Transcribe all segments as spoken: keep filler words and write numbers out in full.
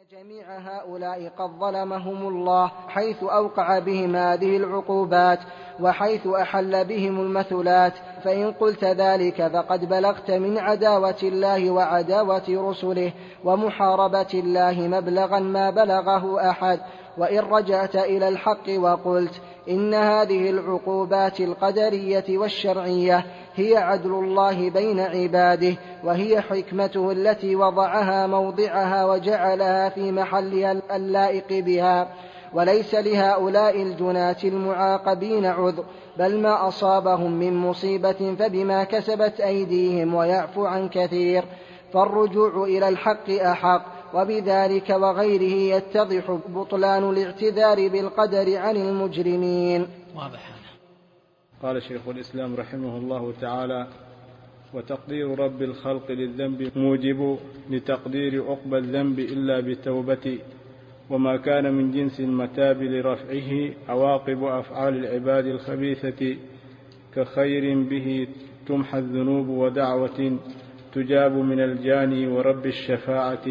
جميع هؤلاء قد ظلمهم الله حيث أوقع بهم هذه العقوبات وحيث أحل بهم المثلات. فإن قلت ذلك فقد بلغت من عداوة الله وعداوة رسله ومحاربة الله مبلغا ما بلغه أحد. وإن رجعت إلى الحق وقلت إن هذه العقوبات القدرية والشرعية هي عدل الله بين عباده وهي حكمته التي وضعها موضعها وجعلها في محلها اللائق بها، وليس لهؤلاء الجناة المعاقبين عذر، بل ما أصابهم من مصيبة فبما كسبت أيديهم ويعفو عن كثير. فالرجوع إلى الحق أحق، وبذلك وغيره يتضح بطلان الاعتذار بالقدر عن المجرمين. واضح. قال شيخ الإسلام رحمه الله تعالى: وتقدير رب الخلق للذنب موجب لتقدير عقبى الذنب إلا بتوبة، وما كان من جنس المتاب لرفعه عواقب أفعال العباد الخبيثة، كخير به تمحى الذنوب ودعوة تجاب من الجاني ورب الشفاعة.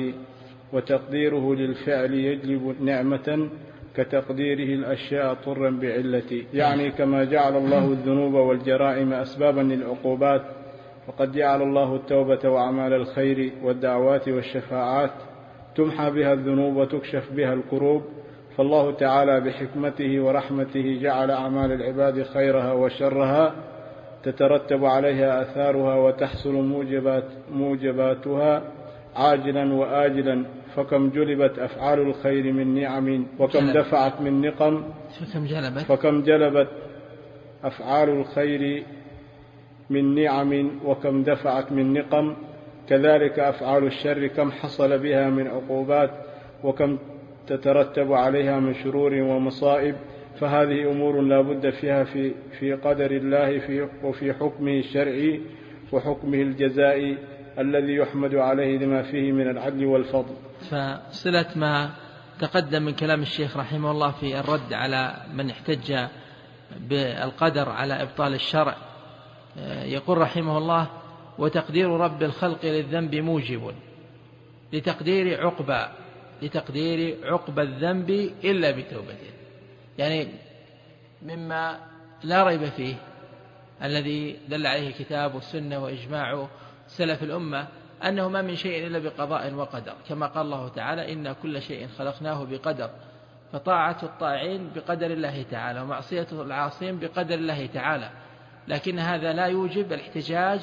وتقديره للفعل يجلب نعمة كتقديره الأشياء طرا بعلة، يعني كما جعل الله الذنوب والجرائم أسبابا للعقوبات، وقد جعل الله التوبة وأعمال الخير والدعوات والشفاعات تمحى بها الذنوب وتكشف بها الكروب. فالله تعالى بحكمته ورحمته جعل أعمال العباد خيرها وشرها تترتب عليها آثارها وتحصل موجبات موجباتها عاجلا وآجلا، فكم جلبت أفعال الخير من نعم وكم دفعت من نقم، فكم جلبت, فكم جلبت أفعال الخير من نعم وكم دفعت من نقم. كذلك أفعال الشر كم حصل بها من عقوبات وكم تترتب عليها من شرور ومصائب. فهذه أمور لا بد فيها في, في قدر الله في وفي حكمه الشرعي وحكمه الجزائي الذي يحمد عليه لما فيه من العدل والفضل. فصلة ما تقدم من كلام الشيخ رحمه الله في الرد على من احتج بالقدر على إبطال الشرع، يقول رحمه الله: وتقدير رب الخلق للذنب موجب لتقدير عقبى لتقدير عقبى الذنب إلا بتوبته. يعني مما لا ريب فيه الذي دل عليه الكتاب والسنة وإجماع سلف الأمة أنه ما من شيء إلا بقضاء وقدر، كما قال الله تعالى: إن كل شيء خلقناه بقدر. فطاعة الطاعين بقدر الله تعالى ومعصية العاصين بقدر الله تعالى، لكن هذا لا يوجب الاحتجاج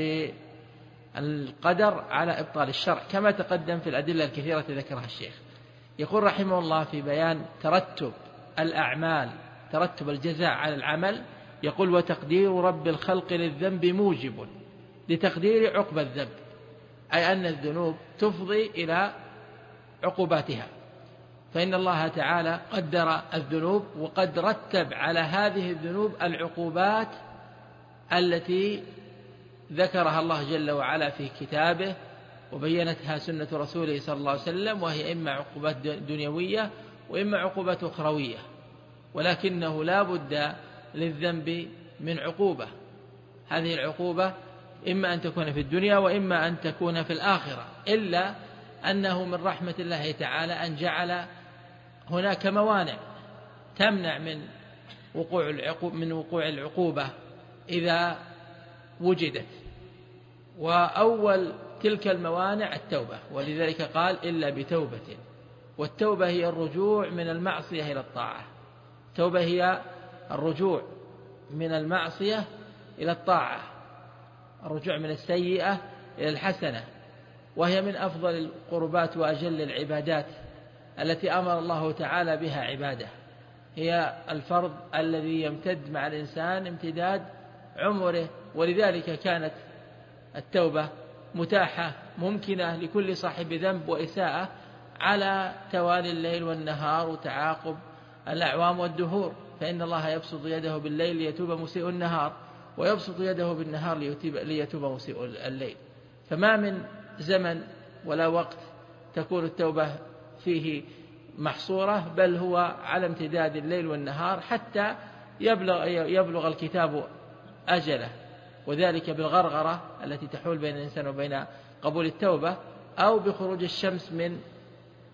بالقدر على إبطال الشرع كما تقدم في الأدلة الكثيرة ذكرها الشيخ. يقول رحمه الله في بيان ترتب الأعمال ترتب الجزاء على العمل، يقول: وتقدير رب الخلق للذنب موجب لتقدير عقبى الذنب، أي أن الذنوب تفضي إلى عقوباتها، فإن الله تعالى قدر الذنوب وقد رتب على هذه الذنوب العقوبات التي ذكرها الله جل وعلا في كتابه وبينتها سنة رسوله صلى الله عليه وسلم، وهي إما عقوبات دنيوية وإما عقوبات أخروية، ولكنه لا بد للذنب من عقوبة. هذه العقوبة إما أن تكون في الدنيا وإما أن تكون في الآخرة، إلا أنه من رحمة الله تعالى أن جعل هناك موانع تمنع من وقوع العقوبة من وقوع العقوبة إذا وجدت، وأول تلك الموانع التوبة، ولذلك قال: إلا بتوبة. والتوبة هي الرجوع من المعصية إلى الطاعة. التوبة هي الرجوع من المعصية إلى الطاعة، الرجوع من السيئة إلى الحسنة، وهي من أفضل القربات وأجل العبادات التي أمر الله تعالى بها عباده. هي الفرض الذي يمتد مع الإنسان امتداد عمره، ولذلك كانت التوبة متاحة ممكنة لكل صاحب ذنب وإساءة على توالي الليل والنهار وتعاقب الأعوام والدهور، فإن الله يبسط يده بالليل ليتوب مسيء النهار ويبسط يده بالنهار ليتوب مسيء الليل. فما من زمن ولا وقت تكون التوبة فيه محصورة، بل هو على امتداد الليل والنهار حتى يبلغ, يبلغ الكتاب أجله، وذلك بالغرغرة التي تحول بين الإنسان وبين قبول التوبة، أو بخروج الشمس من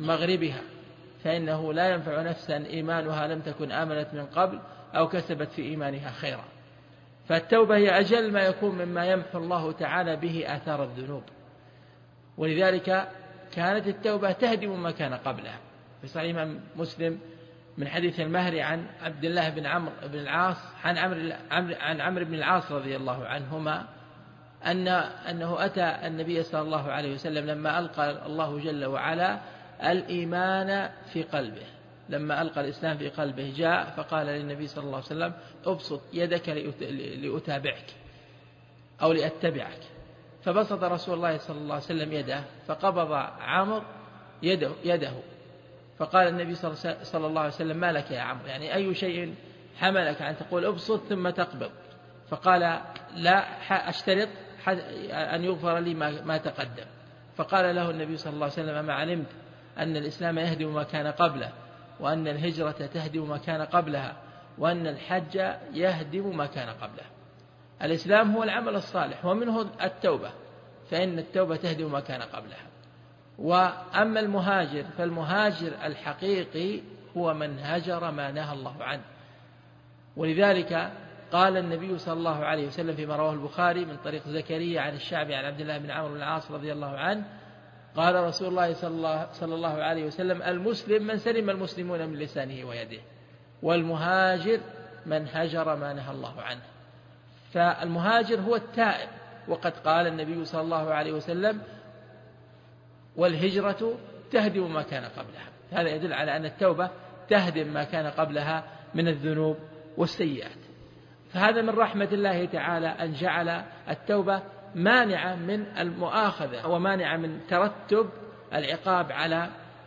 مغربها، فإنه لا ينفع نفسا إيمانها لم تكن آمنت من قبل أو كسبت في إيمانها خيرا. فالتوبة هي أجل ما يكون مما يمحو الله تعالى به آثار الذنوب، ولذلك كانت التوبة تهدم ما كان قبلها. في صحيح مسلم من حديث المهري عن عبد الله بن عمرو بن العاص عن عمرو عن عمرو بن العاص رضي الله عنهما أن أنه أتى النبي صلى الله عليه وسلم لما ألقى الله جل وعلا الإيمان في قلبه، لما ألقى الإسلام في قلبه جاء فقال للنبي صلى الله عليه وسلم ابسط يدك لأتابعك أو لأتبعك، فبسط رسول الله صلى الله عليه وسلم يده فقبض عمرو يده, يده فقال النبي صلى الله عليه وسلم ما لك يا عمرو، يعني أي شيء حملك أن تقول ابسط ثم تقبض؟ فقال لا أشترط أن يغفر لي ما تقدم. فقال له النبي صلى الله عليه وسلم أما علمت أن الإسلام يهدم ما كان قبله، وأن الهجرة تهدم ما كان قبلها، وأن الحج يهدم ما كان قبله. الإسلام هو العمل الصالح ومنه التوبة، فإن التوبة تهدم ما كان قبلها. وأما المهاجر فالمهاجر الحقيقي هو من هجر ما نهى الله عنه، ولذلك قال النبي صلى الله عليه وسلم فيما رواه البخاري من طريق زكريا عن الشعبي عن عبد الله بن عمرو بن العاص رضي الله عنه قال رسول الله صلى الله, صلى الله عليه وسلم المسلم من سلم المسلمون من لسانه ويده، والمهاجر من هجر ما نهى الله عنه. فالمهاجر هو التائب، وقد قال النبي صلى الله عليه وسلم والهجرة تهدم ما كان قبلها. هذا يدل على أن التوبة تهدم ما كان قبلها من الذنوب والسيئات. فهذا من رحمة الله تعالى أن جعل التوبة مانعة من المؤاخذة ومانعة من ترتب العقاب على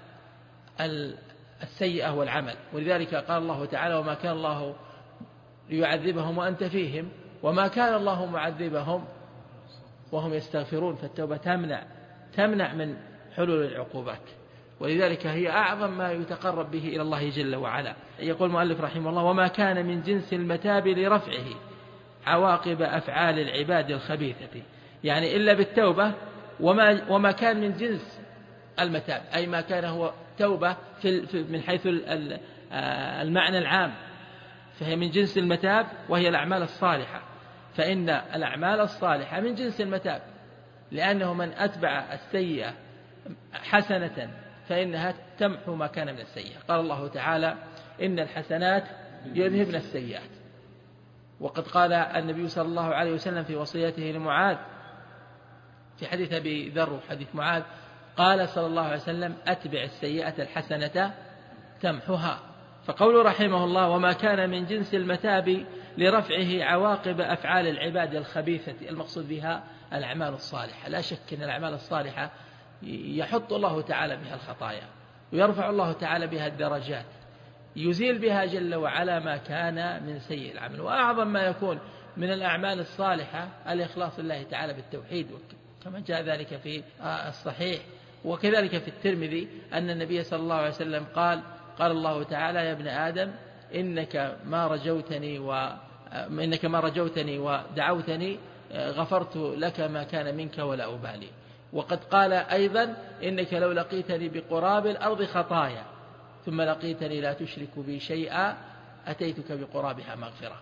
السيئة والعمل. ولذلك قال الله تعالى وما كان الله ليعذبهم وأنت فيهم وما كان الله معذبهم وهم يستغفرون. فالتوبة تمنع تمنع من حلول العقوبات، ولذلك هي أعظم ما يتقرب به إلى الله جل وعلا. يقول المؤلف رحمه الله وما كان من جنس المتاب لرفعه عواقب أفعال العباد الخبيثة، يعني إلا بالتوبة. وما, وما كان من جنس المتاب أي ما كان هو توبة في من حيث المعنى العام، فهي من جنس المتاب وهي الأعمال الصالحة. فإن الأعمال الصالحة من جنس المتاب، لأنه من أتبع السيئة حسنة فإنها تمحو ما كان من السيئة. قال الله تعالى إن الحسنات يذهبن السيئات. وقد قال النبي صلى الله عليه وسلم في وصيته لمعاذ في حديث أبي ذر حديث معاذ قال صلى الله عليه وسلم أتبع السيئة الحسنة تمحها. فقول رحمه الله وما كان من جنس المتاب لرفعه عواقب أفعال العباد الخبيثة، المقصود بها الأعمال الصالحة. لا شك أن الأعمال الصالحة يحط الله تعالى بها الخطايا ويرفع الله تعالى بها الدرجات، يزيل بها جل وعلا ما كان من سيء العمل. وأعظم ما يكون من الأعمال الصالحة الإخلاص لله تعالى بالتوحيد، كما جاء ذلك في الصحيح وكذلك في الترمذي أن النبي صلى الله عليه وسلم قال قال الله تعالى يا ابن آدم إنك ما رجوتني و إنك ما رجوتني ودعوتني غفرت لك ما كان منك ولا أبالي. وقد قال أيضا إنك لو لقيتني بقراب الأرض خطايا ثم لقيتني لا تشرك بي شيئا أتيتك بقرابها مغفرة.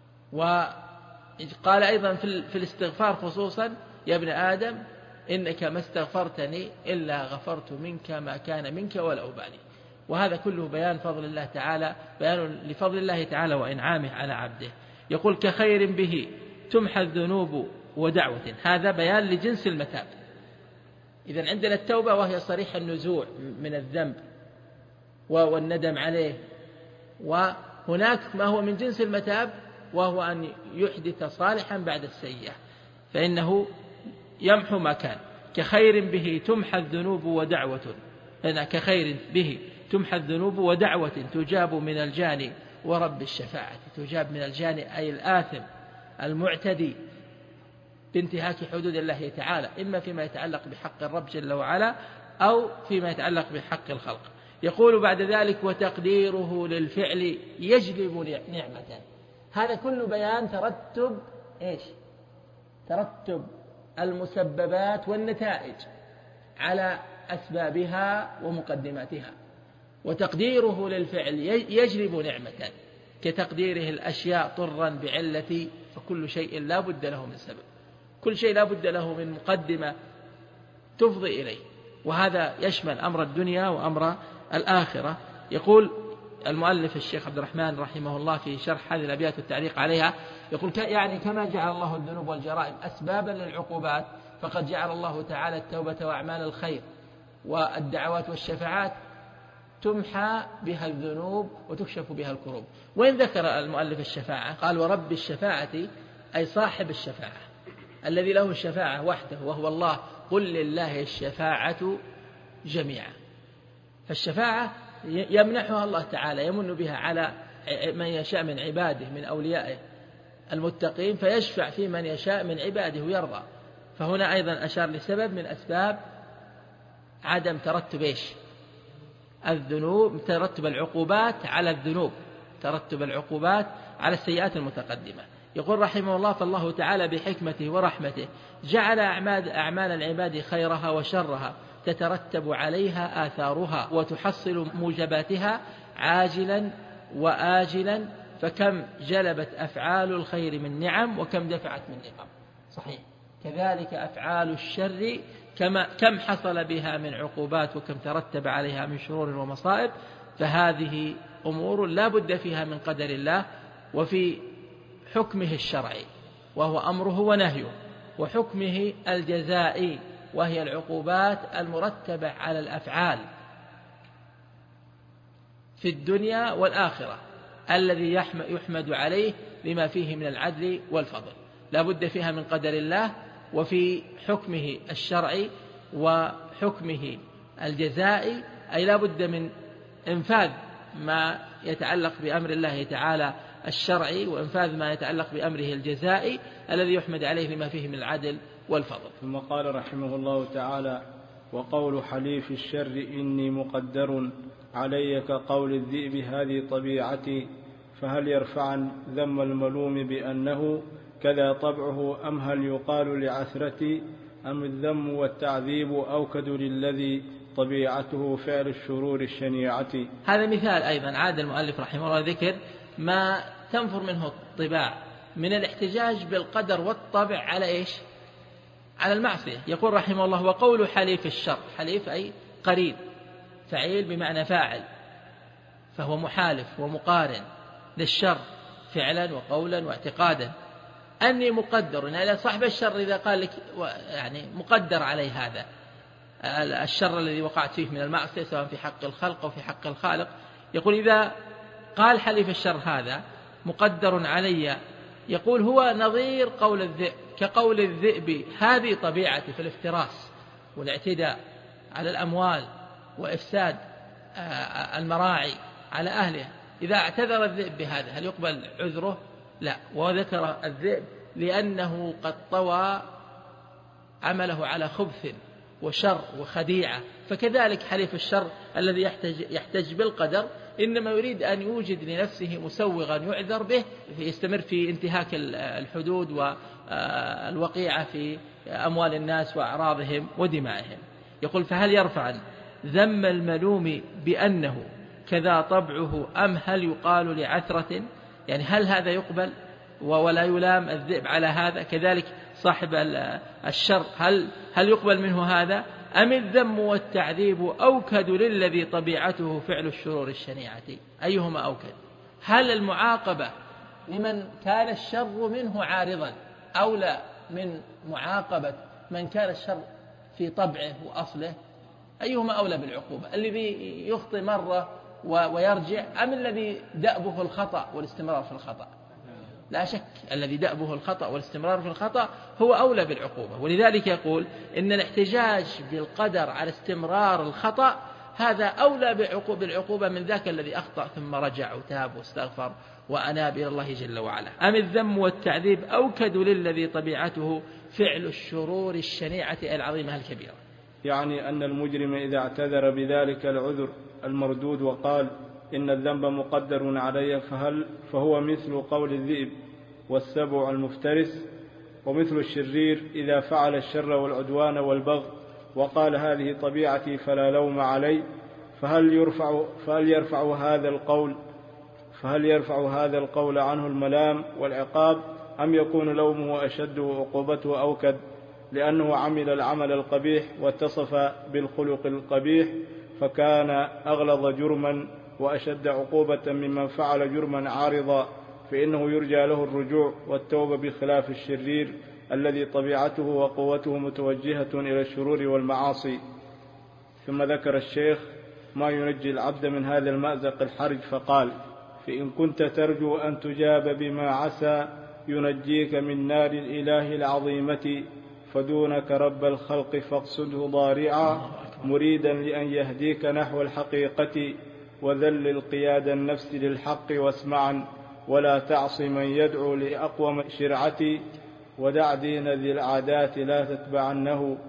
وقال أيضا في الاستغفار خصوصا يا ابن آدم إنك ما استغفرتني إلا غفرت منك ما كان منك ولا أبالي. وهذا كله بيان فضل الله تعالى، بيان لفضل الله تعالى وإنعامه على عبده. يقول كخير به تمحى الذنوب ودعوة، هذا بيان لجنس المتاب. إذن عندنا التوبة وهي صريح النزوع من الذنب والندم عليه، وهناك ما هو من جنس المتاب وهو أن يحدث صالحا بعد السيئة، فإنه يمحو ما كان. كخير به تمحى الذنوب ودعوة، هنا كخير به تمحى الذنوب ودعوة تجاب من الجاني ورب الشفاعة. تجاب من الجاني أي الآثم المعتدي بانتهاك حدود الله تعالى، إما فيما يتعلق بحق الرب جل وعلا أو فيما يتعلق بحق الخلق. يقول بعد ذلك وتقديره للفعل يجلب نعمة. هذا كله بيان ترتب إيش؟ ترتب المسببات والنتائج على أسبابها ومقدماتها، وتقديره للفعل يجلب نعمة كتقديره الأشياء طرا بعلة، فكل شيء لا بد له من سبب، كل شيء لا بد له من مقدمة تفضي إليه، وهذا يشمل أمر الدنيا وأمر الآخرة. يقول المؤلف الشيخ عبد الرحمن رحمه الله في شرح هذه الأبيات والتعليق عليها، يقول يعني كما جعل الله الذنوب والجرائم أسبابا للعقوبات، فقد جعل الله تعالى التوبة وأعمال الخير والدعوات والشفاعات تمحى بها الذنوب وتكشف بها الكروب. وإن ذكر المؤلف الشفاعة قال ورب الشفاعة أي صاحب الشفاعة الذي له الشفاعة وحده وهو الله، قل لله الشفاعة جميعا. فالشفاعة يمنحها الله تعالى، يمن بها على من يشاء من عباده من أوليائه المتقين، فيشفع في من يشاء من عباده ويرضى. فهنا أيضا أشار لسبب من أسباب عدم ترتب إيش؟ الذنوب، ترتب العقوبات على الذنوب، ترتب العقوبات على السيئات المتقدمة. يقول رحمه الله فالله تعالى بحكمته ورحمته جعل أعمال, أعمال العباد خيرها وشرها تترتب عليها آثارها وتحصل موجباتها عاجلا وآجلا، فكم جلبت أفعال الخير من نعم وكم دفعت من نقم. صحيح. كذلك أفعال الشر كما كم حصل بها من عقوبات وكم ترتب عليها من شرور ومصائب، فهذه أمور لا بد فيها من قدر الله وفي حكمه الشرعي وهو أمره ونهيه، وحكمه الجزائي وهي العقوبات المرتبة على الأفعال في الدنيا والآخرة الذي يحمد عليه لما فيه من العدل والفضل. لا بد فيها من قدر الله وفي حكمه الشرعي وحكمه الجزائي، أي لا بد من إنفاذ ما يتعلق بأمر الله تعالى الشرعي وإنفاذ ما يتعلق بأمره الجزائي الذي يحمد عليه لما فيه من العدل والفضل. ثم قال رحمه الله تعالى وقول حليف الشر إني مقدر علي كقول الذئب هذه طبيعتي، فهل يرفعا ذم الملوم بأنه كذا طبعه، أم هل يقال لعثرتي، أم الذم والتعذيب أوكد للذي طبيعته فعل الشرور الشنيعة. هذا مثال أيضا عاد المؤلف رحمه الله ذكر ما تنفر منه الطباع من الاحتجاج بالقدر والطبع على إيش؟ على المعصية. يقول رحمه الله وقول حليف الشر، حليف أي قرين، فعيل بمعنى فاعل، فهو محالف ومقارن للشر فعلا وقولا واعتقادا. أني مقدر، يعني صاحب الشر إذا قال لك يعني مقدر عليه هذا الشر الذي وقعت فيه من المعصية سواء في حق الخلق أو في حق الخالق، يقول إذا قال حليف الشر هذا مقدر علي، يقول هو نظير قول الذئب، كقول الذئب هذه طبيعتي في الافتراس والاعتداء على الأموال وإفساد المراعي على أهلها. إذا اعتذر الذئب بهذا هل يقبل عذره؟ لا. وذكر الذئب لأنه قد طوى عمله على خبث وشر وخديعة، فكذلك حليف الشر الذي يحتج, يحتج بالقدر إنما يريد أن يوجد لنفسه مسوغا يعذر به يستمر في انتهاك الحدود والوقيعة في أموال الناس وأعراضهم ودمائهم. يقول فهل يرفع ذم الملوم بأنه كذا طبعه، أم هل يقال لعثرة، يعني هل هذا يقبل ولا يلام الذئب على هذا؟ كذلك صاحب الشر هل هل يقبل منه هذا؟ أم الذم والتعذيب أوكد للذي طبيعته فعل الشرور الشنيعة؟ أيهما أوكد؟ هل المعاقبة لمن كان الشر منه عارضا أولى من معاقبة من كان الشر في طبعه وأصله؟ أيهما أولى بالعقوبة، الذي يخطئ مرة ويرجع أم الذي دأبه الخطأ والاستمرار في الخطأ؟ لا شك الذي دأبه الخطأ والاستمرار في الخطأ هو أولى بالعقوبة. ولذلك يقول إن الاحتجاج بالقدر على استمرار الخطأ هذا أولى بالعقوبة من ذاك الذي أخطأ ثم رجع وتاب واستغفر وأناب إلى الله جل وعلا. أم الذم والتعذيب أوكد للذي طبيعته فعل الشرور الشنيعة العظيمة الكبيرة، يعني أن المجرم إذا اعتذر بذلك العذر المردود وقال إن الذنب مقدر علي، فهل فهو مثل قول الذئب والسبع المفترس، ومثل الشرير إذا فعل الشر والعدوان والبغي وقال هذه طبيعتي فلا لوم علي، فهل يرفع, فهل يرفع هذا القول فهل يرفع هذا القول عنه الملام والعقاب، أم يكون لومه أشد وعقوبته أوكد، لأنه عمل العمل القبيح واتصف بالخلق القبيح فكان أغلظ جرما وأشد عقوبة ممن فعل جرما عارضا، فإنه يرجى له الرجوع والتوبة بخلاف الشرير الذي طبيعته وقوته متوجهة إلى الشرور والمعاصي. ثم ذكر الشيخ ما ينجي العبد من هذا المأزق الحرج فقال: فإن كنت ترجو أن تجاب بما عسى ينجيك من نار الإله العظيمة، فدونك رب الخلق فاقصده ضارعا مريدا لأن يهديك نحو الحقيقة، وذلل قياد النفس للحق واسمعا، ولا تعص من يدعو لأقوم شرعتي، ودع دين ذي العادات لا تتبعنه،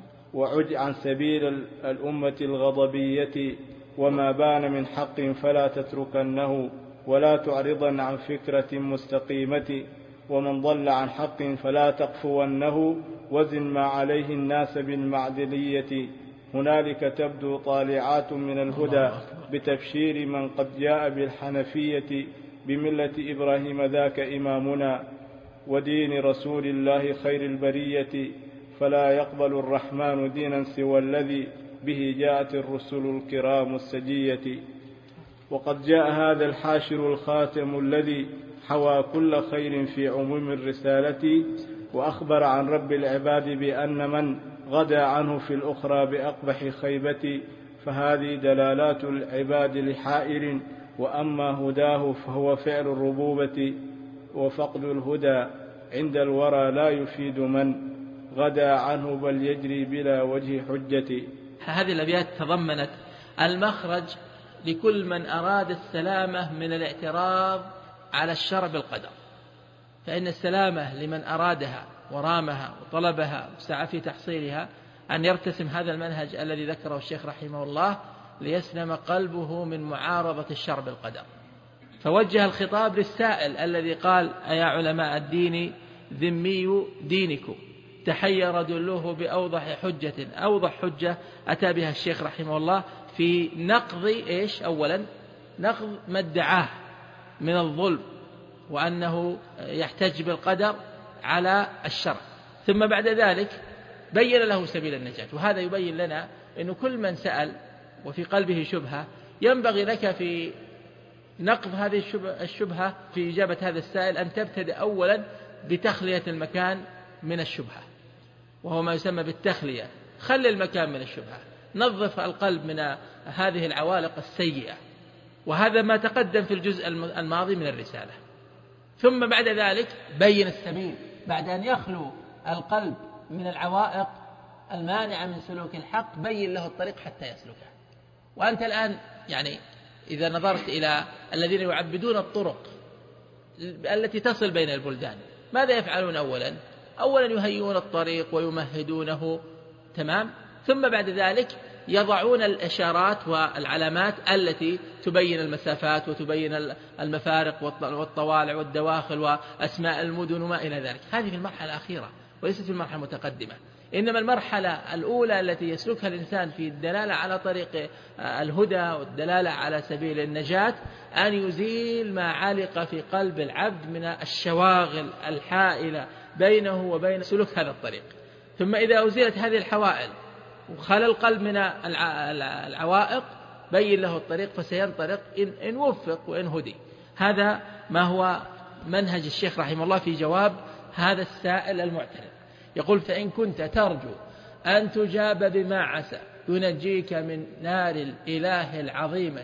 وعج عن سبيل الأمة الغضبية، وما بان من حق فلا تتركنه، ولا تعرضا عن فكرة مستقيمة، ومن ضل عن حق فلا تقفونه، وزن ما عليه الناس بالمعدلية، هنالك تبدو طالعات من الهدى بتبشير من قد جاء بالحنفية، بملة إبراهيم ذاك إمامنا، ودين رسول الله خير البرية، فلا يقبل الرحمن دينا سوى الذي به جاءت الرسل الكرام السجية. وقد جاء هذا الحاشر الخاتم الذي حوى كل خير في عموم الرسالة، وأخبر عن رب العباد بأن من غدا عنه في الأخرى بأقبح خيبة، فهذه دلالات العباد لحائر، وأما هداه فهو فعل الربوبة، وفقد الهدى عند الورى لا يفيد من غدا عنه بل يجري بلا وجه حجة. هذه الأبيات تضمنت المخرج لكل من أراد السلامة من الاعتراض على الشرع بالقدر، فإن السلامة لمن أرادها ورامها وطلبها وسعى في تحصيلها أن يرتسم هذا المنهج الذي ذكره الشيخ رحمه الله، ليسلم قلبه من معارضة الشرع بالقدر. فوجه الخطاب للسائل الذي قال: أيا علماء الدين ذمي دينكم، تحير دلوه بأوضح حجة. أوضح حجة أتى بها الشيخ رحمه الله في نقض إيش؟ أولا نقض ما ادعاه من الظلم، وأنه يحتج بالقدر على الشرع، ثم بعد ذلك بين له سبيل النجاة. وهذا يبين لنا أن كل من سأل وفي قلبه شبهة ينبغي لك في نقض هذه الشبهة في إجابة هذا السائل أن تبتدئ أولا بتخلية المكان من الشبهة، وهو ما يسمى بالتخلية. خل المكان من الشبهة، نظف القلب من هذه العوالق السيئة، وهذا ما تقدم في الجزء الماضي من الرسالة. ثم بعد ذلك بين السبيل، بعد أن يخلو القلب من العوائق المانعة من سلوك الحق بين له الطريق حتى يسلكه. وأنت الآن يعني إذا نظرت إلى الذين يعبدون الطرق التي تصل بين البلدان، ماذا يفعلون؟ أولا أولا يهيئون الطريق ويمهدونه تمام، ثم بعد ذلك يضعون الإشارات والعلامات التي تبين المسافات وتبين المفارق والطوالع والدواخل وأسماء المدن وما إلى ذلك. هذه في المرحلة الأخيرة وليست في المرحلة المتقدمة. إنما المرحلة الأولى التي يسلكها الإنسان في الدلالة على طريق الهدى والدلالة على سبيل النجاة أن يزيل ما علق في قلب العبد من الشواغل الحائلة بينه وبين سلوك هذا الطريق. ثم إذا أزيلت هذه الحوائل وخلى القلب من العوائق بين له الطريق فسينطلق إن وفق وإن هدي. هذا ما هو منهج الشيخ رحمه الله في جواب هذا السائل المعترض. يقول: فإن كنت ترجو أن تجاب بما عسى ينجيك من نار الإله العظيمة،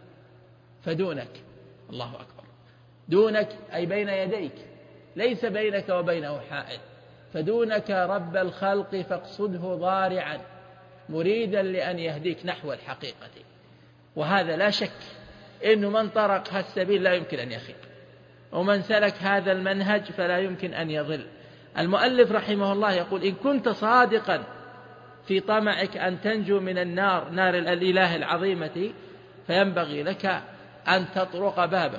فدونك، الله أكبر، دونك أي بين يديك، ليس بينك وبينه حائل، فدونك رب الخلق فاقصده ضارعا مريدا لأن يهديك نحو الحقيقة. وهذا لا شك إنه من طرق هذا السبيل لا يمكن أن يخيب، ومن سلك هذا المنهج فلا يمكن أن يضل. المؤلف رحمه الله يقول: إن كنت صادقا في طمعك أن تنجو من النار، نار الإله العظيمة، فينبغي لك أن تطرق بابه،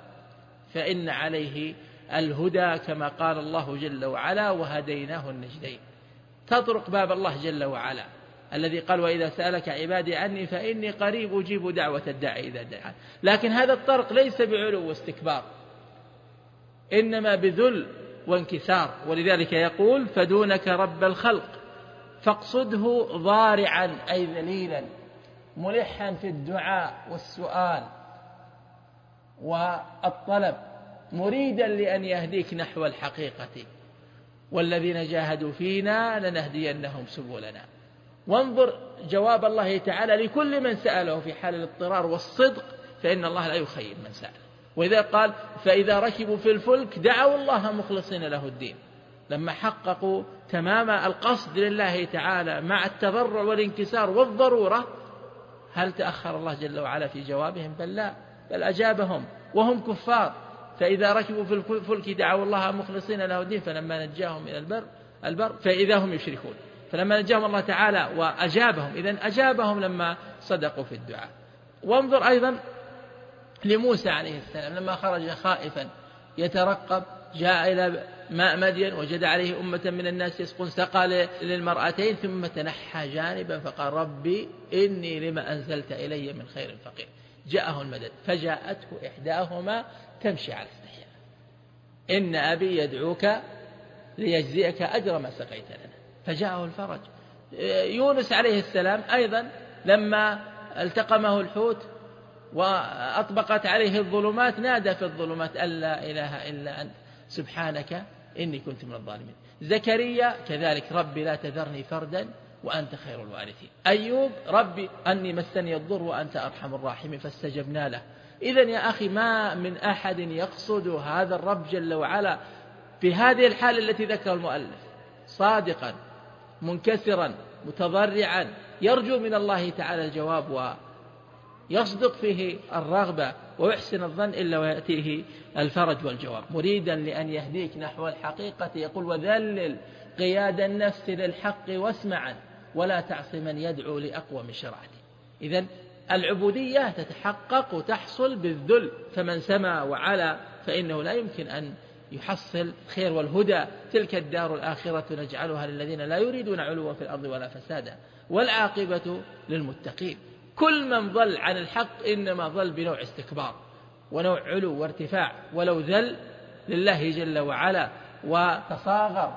فإن عليه الهدى كما قال الله جل وعلا: وهديناه النجدين. تطرق باب الله جل وعلا الذي قال وإذا سألك عبادي عني فإني قريب أجيب دعوة الداعي إذا دعان. لكن هذا الطرق ليس بعلو واستكبار، إنما بذل وانكسار. ولذلك يقول فدونك رب الخلق فاقصده ضارعا أي ذليلا ملحا في الدعاء والسؤال والطلب مريدا لأن يهديك نحو الحقيقة والذين جاهدوا فينا لنهدينهم سبلنا. وانظر جواب الله تعالى لكل من سأله في حال الاضطرار والصدق، فإن الله لا يخيب من سأله. وإذا قال فإذا ركبوا في الفلك دعوا الله مخلصين له الدين، لما حققوا تمام القصد لله تعالى مع التضرع والانكسار والضرورة، هل تأخر الله جل وعلا في جوابهم؟ بل لا، بل أجابهم وهم كفار. فإذا ركبوا في الفلك دعوا الله مخلصين له الدين فلما نجاهم إلى البر البر فإذا هم يشركون. فلما نجاهم الله تعالى وأجابهم، إذن أجابهم لما صدقوا في الدعاء. وانظر أيضا لموسى عليه السلام لما خرج خائفا يترقب، جاء إلى ماء مدين وجد عليه أمة من الناس يسقون، سقى للمرأتين ثم تنحى جانبا فقال ربي إني لما أنزلت إلي من خير فقير. جاءه المدد فجاءته إحداهما تمشي على استحياء إن أبي يدعوك ليجزيك أجر ما سقيت لنا، فجاءه الفرج. يونس عليه السلام أيضا لما التقمه الحوت وأطبقت عليه الظلمات نادى في الظلمات أن لا إله إلا أنت سبحانك إني كنت من الظالمين. زكريا كذلك ربي لا تذرني فردا وأنت خير الوارثين. أيوب ربي أني مسني الضر وأنت أرحم الراحمين فاستجبنا له. إذن يا أخي ما من أحد يقصد هذا الرب جل وعلا في هذه الحالة التي ذكر المؤلف، صادقا منكسرا متضرعا يرجو من الله تعالى الجواب ويصدق فيه الرغبة ويحسن الظن إلا ويأتيه الفرج والجواب، مريدا لأن يهديك نحو الحقيقة. يقول وذلل قياد النفس للحق واسمعا ولا تعص من يدعو لأقوى من شرعته. إذن العبودية تتحقق وتحصل بالذل، فمن سمع وعلى فإنه لا يمكن أن يحصل خير والهدى. تلك الدار الآخرة نجعلها للذين لا يريدون علوا في الأرض ولا فسادا والعاقبة للمتقين. كل من ضل عن الحق إنما ضل بنوع استكبار ونوع علو وارتفاع، ولو ذل لله جل وعلا وتصاغر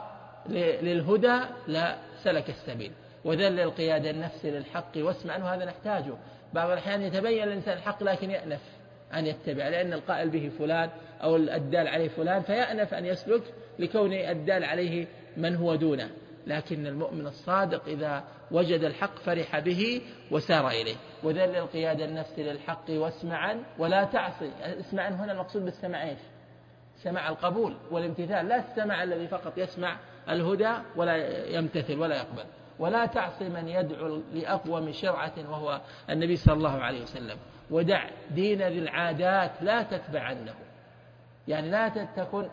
للهدى لا سلك السبيل. وذل القيادة النفس للحق واسمع، وهذا نحتاجه. بعض الأحيان يتبين الإنسان الحق لكن يأنف أن يتبع، لأن القائل به فلان أو الدال عليه فلان، فيأنف أن يسلك لكون الدال عليه من هو دونه. لكن المؤمن الصادق إذا وجد الحق فرح به وسار إليه. وذل القيادة النفس للحق واسمعا ولا تعصي. اسمعا هنا المقصود بالسمع إيش؟ سمع القبول والامتثال، لا السمع الذي فقط يسمع الهدى ولا يمتثل ولا يقبل. ولا تعصي من يدعو لأقوى من شرعة وهو النبي صلى الله عليه وسلم. ودع دين ذي العادات لا تتبع عنه، يعني لا تكن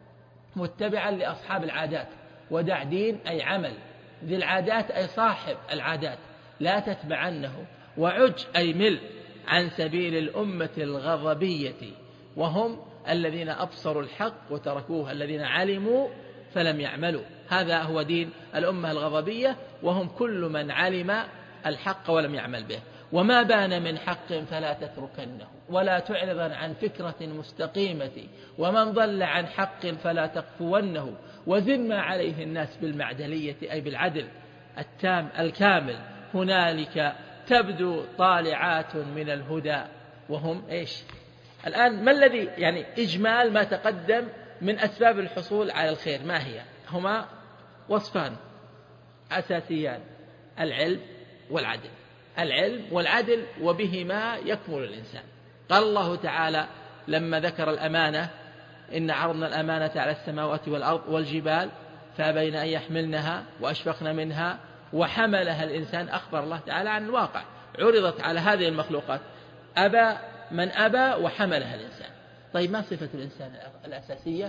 متبعا لأصحاب العادات. ودع دين أي عمل، ذي العادات أي صاحب العادات، لا تتبع عنه. وعج أي مل عن سبيل الأمة الغضبية وهم الذين أبصروا الحق وتركوه، الذين علموا فلم يعملوا. هذا هو دين الأمة الغضبية، وهم كل من علم الحق ولم يعمل به. وما بان من حق فلا تتركنه ولا تعرضا عن فكرة مستقيمة، ومن ضل عن حق فلا تقفونه. وزن ما عليه الناس بالمعدلية أي بالعدل التام الكامل، هنالك تبدو طالعات من الهدى وهم إيش؟ الآن ما الذي يعني إجمال ما تقدم من أسباب الحصول على الخير ما هي؟ هما وصفان أساسيان: العلم والعدل. العلم والعدل وبهما يكمل الإنسان. قال الله تعالى لما ذكر الأمانة: إن عرضنا الأمانة على السماوات والأرض والجبال فأبين أن يحملنها وأشفقن منها وحملها الإنسان. أخبر الله تعالى عن الواقع، عرضت على هذه المخلوقات، أبى من أبى وحملها الإنسان. طيب ما صفة الإنسان الأساسية؟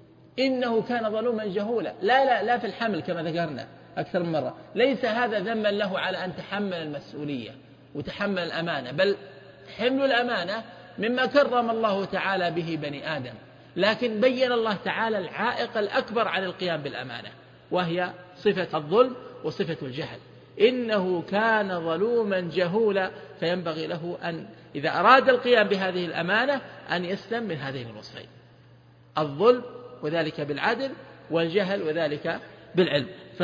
إنه كان ظلوما جهولا. لا لا لا في الحمل كما ذكرنا أكثر من مرة، ليس هذا ذما له على أن تحمل المسؤولية وتحمل الأمانة، بل حمل الأمانة مما كرم الله تعالى به بني آدم. لكن بين الله تعالى العائق الأكبر عن القيام بالأمانة، وهي صفة الظلم وصفة الجهل. إنه كان ظلوما جهولا. فينبغي له أن إذا أراد القيام بهذه الأمانة أن يسلم من هذين الوصفين: الظلم وذلك بالعدل، والجهل وذلك بالعلم.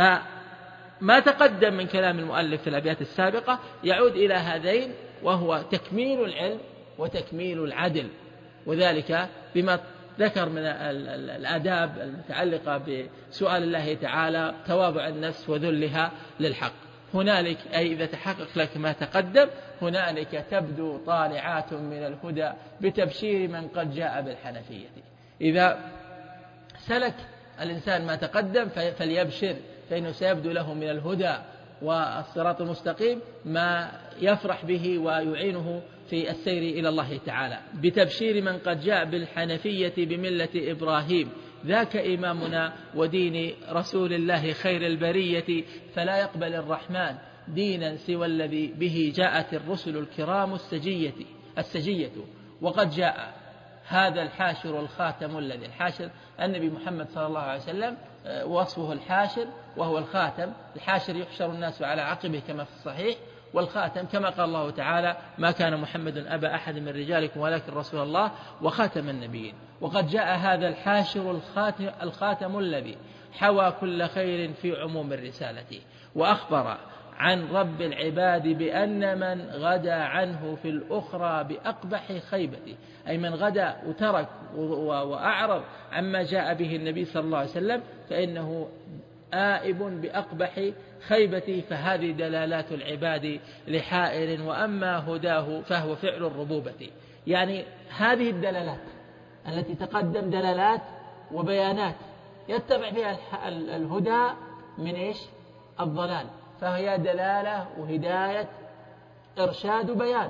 فما تقدم من كلام المؤلف في الأبيات السابقة يعود إلى هذين، وهو تكميل العلم وتكميل العدل، وذلك بما ذكر من الآداب المتعلقة بسؤال الله تعالى، تواضع النفس وذلها للحق. هنالك أي إذا تحقق لك ما تقدم هنالك تبدو طالعات من الهدى بتبشير من قد جاء بالحنفية. إذا سلك الإنسان ما تقدم فليبشر، فإنه سيبدو له من الهدى والصراط المستقيم ما يفرح به ويعينه في السير إلى الله تعالى. بتبشير من قد جاء بالحنفية بملة إبراهيم، ذاك إمامنا ودين رسول الله خير البرية، فلا يقبل الرحمن دينا سوى الذي به جاءت الرسل الكرام السجية السجية. وقد جاء هذا الحاشر الخاتم الذي، الحاشر النبي محمد صلى الله عليه وسلم وصفه الحاشر وهو الخاتم. الحاشر يحشر الناس على عقبه كما في الصحيح، والخاتم كما قال الله تعالى: ما كان محمد أبا أحد من رجالكم ولكن رسول الله وخاتم النبيين. وقد جاء هذا الحاشر الخاتم, الخاتم الذي حوى كل خير في عموم الرسالة، وأخبر عن رب العباد بأن من غدا عنه في الأخرى بأقبح خيبة، أي من غدا وترك وأعرض عما جاء به النبي صلى الله عليه وسلم فإنه آئب بأقبح خيبة. فهذه دلالات العباد لحائر، وأما هداه فهو فعل الربوبة. يعني هذه الدلالات التي تقدم دلالات وبيانات يتبع فيها الهدى من إيش؟ الضلال، فهي دلالة وهداية إرشاد وبيان.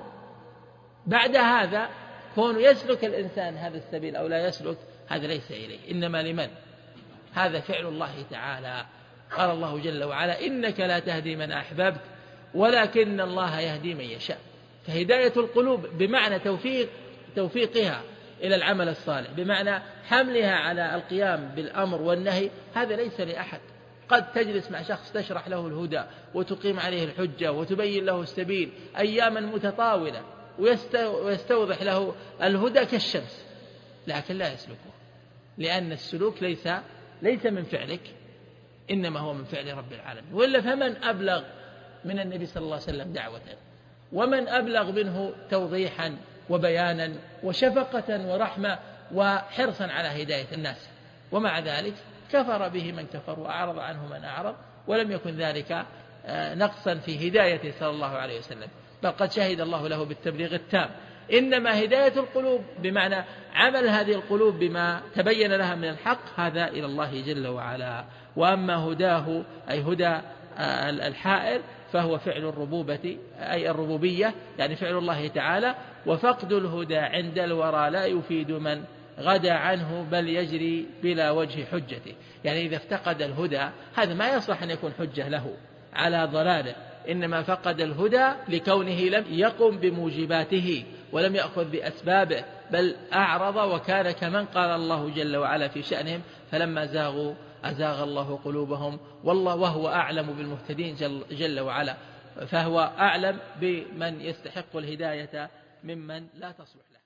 بعد هذا كون يسلك الإنسان هذا السبيل أو لا يسلك هذا ليس إليه، إنما لمن؟ هذا فعل الله تعالى. قال الله جل وعلا: إنك لا تهدي من أحببت ولكن الله يهدي من يشاء. فهداية القلوب بمعنى توفيق توفيقها إلى العمل الصالح، بمعنى حملها على القيام بالأمر والنهي، هذا ليس لأحد. قد تجلس مع شخص تشرح له الهدى وتقيم عليه الحجة وتبين له السبيل أياما متطاولة ويستوضح له الهدى كالشمس، لكن لا يسلكه، لأن السلوك ليس ليس من فعلك، إنما هو من فعل رب العالمين. وإلا فمن أبلغ من النبي صلى الله عليه وسلم دعوة، ومن أبلغ منه توضيحا وبيانا وشفقة ورحمة وحرصا على هداية الناس؟ ومع ذلك كفر به من كفر وأعرض عنه من أعرض، ولم يكن ذلك نقصا في هدايته صلى الله عليه وسلم، بل قد شهد الله له بالتبليغ التام. إنما هداية القلوب بمعنى عمل هذه القلوب بما تبين لها من الحق، هذا إلى الله جل وعلا. وأما هداه أي هدى الحائر فهو فعل الربوبة أي الربوبية، يعني فعل الله تعالى. وفقد الهدى عند الورى لا يفيد من غدا عنه بل يجري بلا وجه حجته. يعني إذا افتقد الهدى هذا ما يصلح أن يكون حجة له على ضلاله، إنما فقد الهدى لكونه لم يقم بموجباته ولم يأخذ بأسبابه، بل أعرض وكان كمن قال الله جل وعلا في شأنهم: فلما زاغوا أزاغ الله قلوبهم والله وهو أعلم بالمهتدين جل, جل وعلا. فهو أعلم بمن يستحق الهداية ممن لا تصلح له.